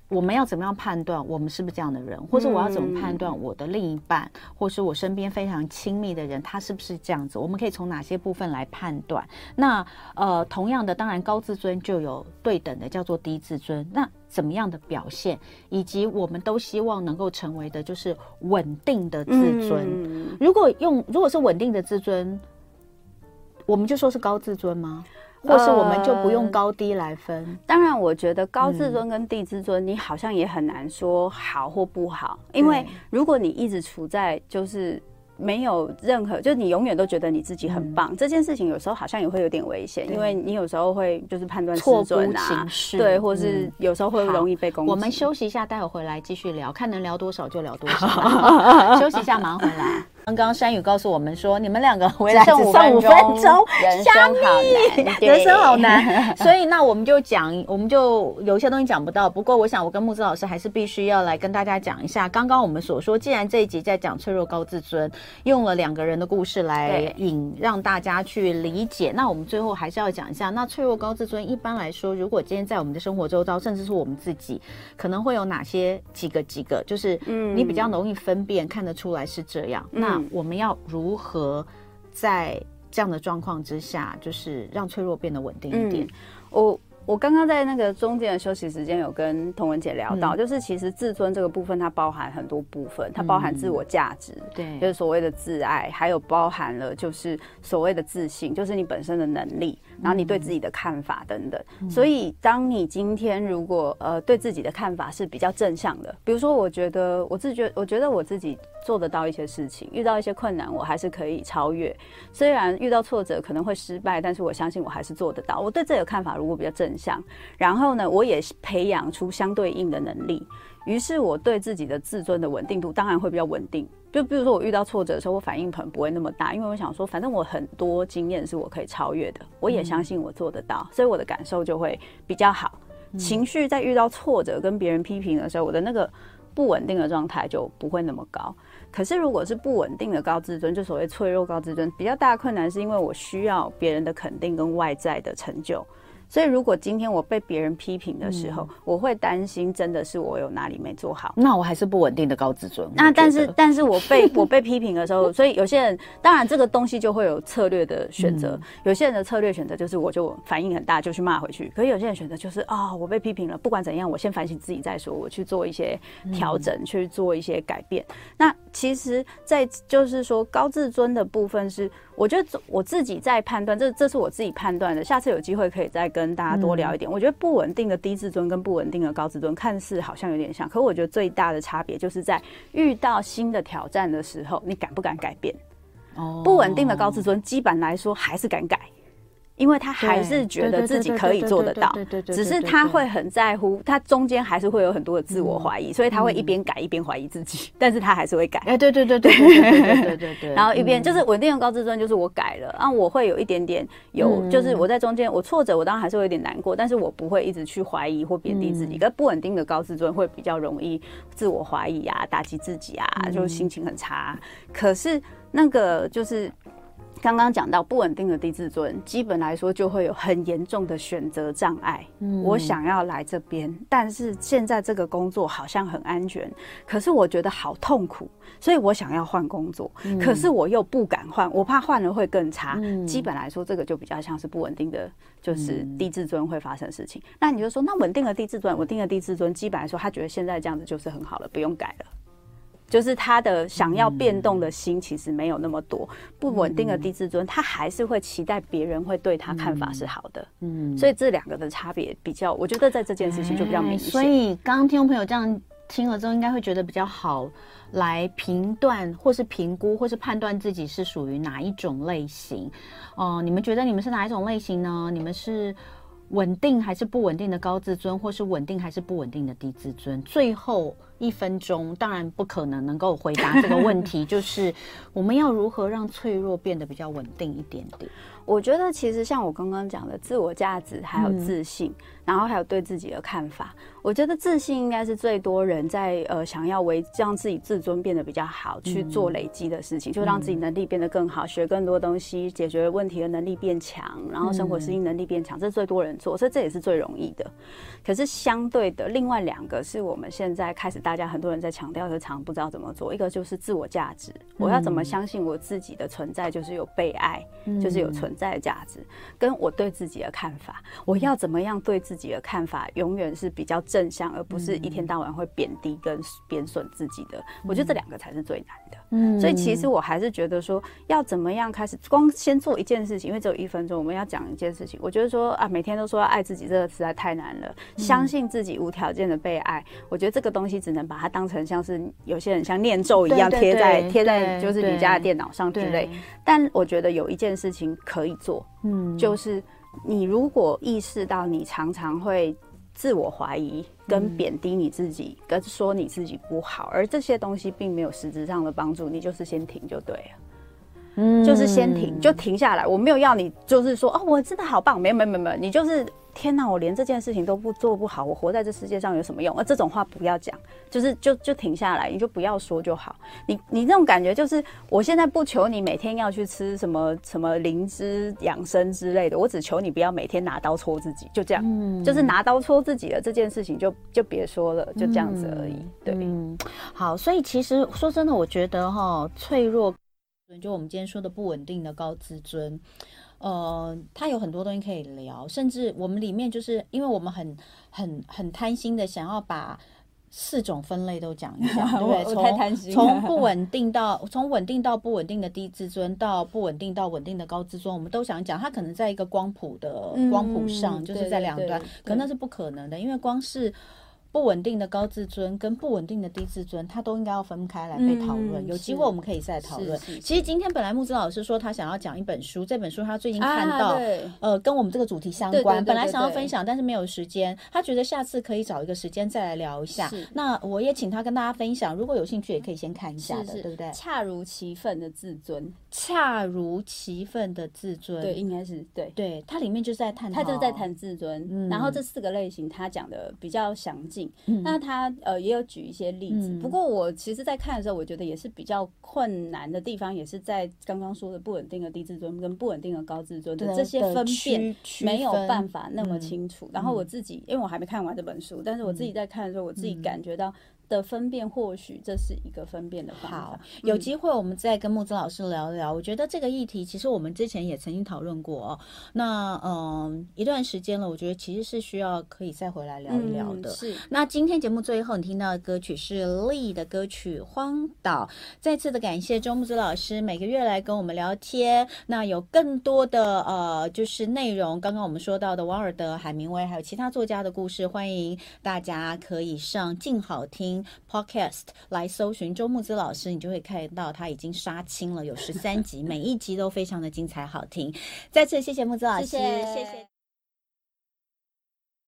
我们要怎么样判断我们是不是这样的人，或者我要怎么判断我的另一半，或是我身边非常亲密的人，他是不是这样子？我们可以从哪些部分来判断？那同样的，当然高自尊就有对等的叫做低自尊。那怎么样的表现，以及我们都希望能够成为的就是稳定的自尊。如果是稳定的自尊，我们就说是高自尊吗？或是我们就不用高低来分？ 当然我觉得高自尊跟低自尊你好像也很难说好或不好，因为如果你一直处在就是没有任何，就你永远都觉得你自己很棒，这件事情有时候好像也会有点危险，因为你有时候会就是判断失准啊，对，或是有时候会容易被攻击。 我们休息一下，待会回来继续聊，看能聊多少就聊多少。休息一下，马上回来。刚刚山宇告诉我们说，你们两个回来只剩5分钟， 虾米， 人生好难。所以那我们就有一些东西讲不到。不过我想，我跟慕姿老师还是必须要来跟大家讲一下，刚刚我们所说，既然这一集在讲脆弱高自尊，用了2个人的故事来让大家去理解。那我们最后还是要讲一下，那脆弱高自尊一般来说，如果今天在我们的生活周遭，甚至是我们自己，可能会有哪些几个，就是你比较容易分辨看得出来是这样。那我们要如何在这样的状况之下，就是让脆弱变得稳定一点？ 我刚刚在那个中间的休息时间有跟童文姐聊到，就是其实自尊这个部分它包含很多部分，它包含自我价值，对，就是所谓的自爱，还有包含了就是所谓的自信，就是你本身的能力，然后你对自己的看法等等。所以当你今天如果对自己的看法是比较正向的，比如说我觉得我自己做得到一些事情，遇到一些困难我还是可以超越，虽然遇到挫折可能会失败，但是我相信我还是做得到。我对这个看法如果比较正向，然后呢我也培养出相对应的能力，于是我对自己的自尊的稳定度当然会比较稳定。就比如说我遇到挫折的时候，我反应可能不会那么大，因为我想说反正我很多经验是我可以超越的，我也相信我做得到，所以我的感受就会比较好。情绪在遇到挫折跟别人批评的时候，我的那个不稳定的状态就不会那么高。可是如果是不稳定的高自尊，就所谓脆弱高自尊，比较大的困难是因为我需要别人的肯定跟外在的成就，所以如果今天我被别人批评的时候，我会担心真的是我有哪里没做好， 那我还是不稳定的高自尊。 那但是我被批评的时候，所以有些人当然这个东西就会有策略的选择，有些人的策略选择就是我就反应很大就去骂回去，可是有些人选择就是我被批评了，不管怎样我先反省自己再说，我去做一些调整，去做一些改变。那其实在就是说高自尊的部分是我觉得我自己在判断，这是我自己判断的，下次有机会可以再跟大家多聊一点。我觉得不稳定的低自尊跟不稳定的高自尊看似好像有点像，可我觉得最大的差别就是在遇到新的挑战的时候，你敢不敢改变？不稳定的高自尊基本来说还是敢改，因为他还是觉得自己可以做得到，只是他会很在乎，他中间还是会有很多的自我怀疑，所以他会一边改一边怀疑自己，但是他还是会改。 对。 然后一边就是稳定的高自尊，就是我改了，我会有一点点就是我在中间我挫折，我当然还是会有点难过，但是我不会一直去怀疑或贬低自己。可不稳定的高自尊会比较容易自我怀疑啊，打击自己啊，就心情很差。可是那个就是刚刚讲到不稳定的低自尊，基本来说就会有很严重的选择障碍。我想要来这边，但是现在这个工作好像很安全，可是我觉得好痛苦，所以我想要换工作，可是我又不敢换，我怕换了会更差。基本来说，这个就比较像是不稳定的，就是低自尊会发生的事情。那你就说，那稳定的低自尊，基本来说，他觉得现在这样子就是很好了，不用改了。就是他的想要变动的心其实没有那么多。不稳定的低自尊，他还是会期待别人会对他看法是好的。所以这2个的差别比较，我觉得在这件事情就比较明显。 所以刚刚听众朋友这样听了之后，应该会觉得比较好来评断或是评估或是判断自己是属于哪一种类型。你们觉得你们是哪一种类型呢？你们是稳定还是不稳定的高自尊，或是稳定还是不稳定的低自尊？最后 1分钟当然不可能能够回答这个问题，就是我们要如何让脆弱变得比较稳定一点点。 我觉得其实像我刚刚讲的自我价值还有自信，然后还有对自己的看法，我觉得自信应该是最多人在想要让自己自尊变得比较好去做累积的事情，就让自己能力变得更好，学更多东西，解决问题的能力变强，然后生活适应能力变强，这是最多人做，所以这也是最容易的。可是相对的另外2个是我们现在开始大家很多人在强调，可常不知道怎么做。一个就是自我价值，我要怎么相信我自己的存在就是有被爱，就是有存在的价值，跟我对自己的看法，我要怎么样对自己的看法永远是比较正向，而不是一天到晚会贬低跟贬损自己的。我觉得这2个才是最难的。所以其实我还是觉得说，要怎么样开始，光先做一件事情，因为只有1分钟，我们要讲一件事情。我觉得说啊，每天都说要爱自己，这个实在太难了。相信自己无条件的被爱，我觉得这个东西只能把它当成像是有些人像念咒一样贴在就是你家的电脑上之类。但我觉得有一件事情可以做，就是你如果意识到你常常会自我怀疑跟贬低你自己，跟说你自己不好，而这些东西并没有实质上的帮助，你就是先停就对了。就是先停，就停下来。我没有要你就是说哦，我真的好棒，没有，你就是天哪，我连这件事情都做不好，我活在这世界上有什么用？这种话不要讲，就停下来，你就不要说就好。你那种感觉就是，我现在不求你每天要去吃什么灵芝养生之类的，我只求你不要每天拿刀戳自己，就这样。就是拿刀戳自己的这件事情就别说了，就这样子而已。对， 好，所以其实说真的，我觉得脆弱。就我们今天说的不稳定的高自尊，它有很多东西可以聊，甚至我们里面就是因为我们很贪心的想要把4种分类都讲一下，对不对？ 我太贪心了。 从稳定到不稳定的低自尊，到不稳定到稳定的高自尊，我们都想讲，它可能在一个光谱上，就是在2端，可那是不可能的，因为光是不稳定的高自尊跟不稳定的低自尊，它都应该要分开来被讨论。有机会我们可以再讨论。其实今天本来木子老师说他想要讲一本书，这本书他最近看到，跟我们这个主题相关，本来想要分享，但是没有时间。他觉得下次可以找一个时间再来聊一下。那我也请他跟大家分享，如果有兴趣也可以先看一下的，对不对？ 恰如其分的自尊， 恰如其分的自尊， 对，应该是对。 它里面就是在探讨， 他就是在谈自尊，然后这4个类型他讲的比较详尽。那他也有举一些例子，不过我其实在看的时候，我觉得也是比较困难的地方，也是在刚刚说的不稳定的低自尊跟不稳定的高自尊的这些分辨没有办法那么清楚。然后我自己，因为我还没看完这本书，但是我自己在看的时候，我自己感觉到的分辨，或许这是一个分辨的方法。 好，有机会我们再跟木子老师聊聊。我觉得这个议题其实我们之前也曾经讨论过那一段时间了，我觉得其实是需要可以再回来聊一聊的。 是。 那今天节目最后你听到的歌曲是Lee 的歌曲《荒岛》。再次的感谢周木子老师每个月来跟我们聊天。那有更多的就是内容，刚刚我们说到的王尔德、海明威还有其他作家的故事，欢迎大家可以上静好听Podcast 来搜寻周木子老师，你就会看到他已经杀青了，有13集，每一集都非常的精彩好听。再次谢谢木子老师，谢谢。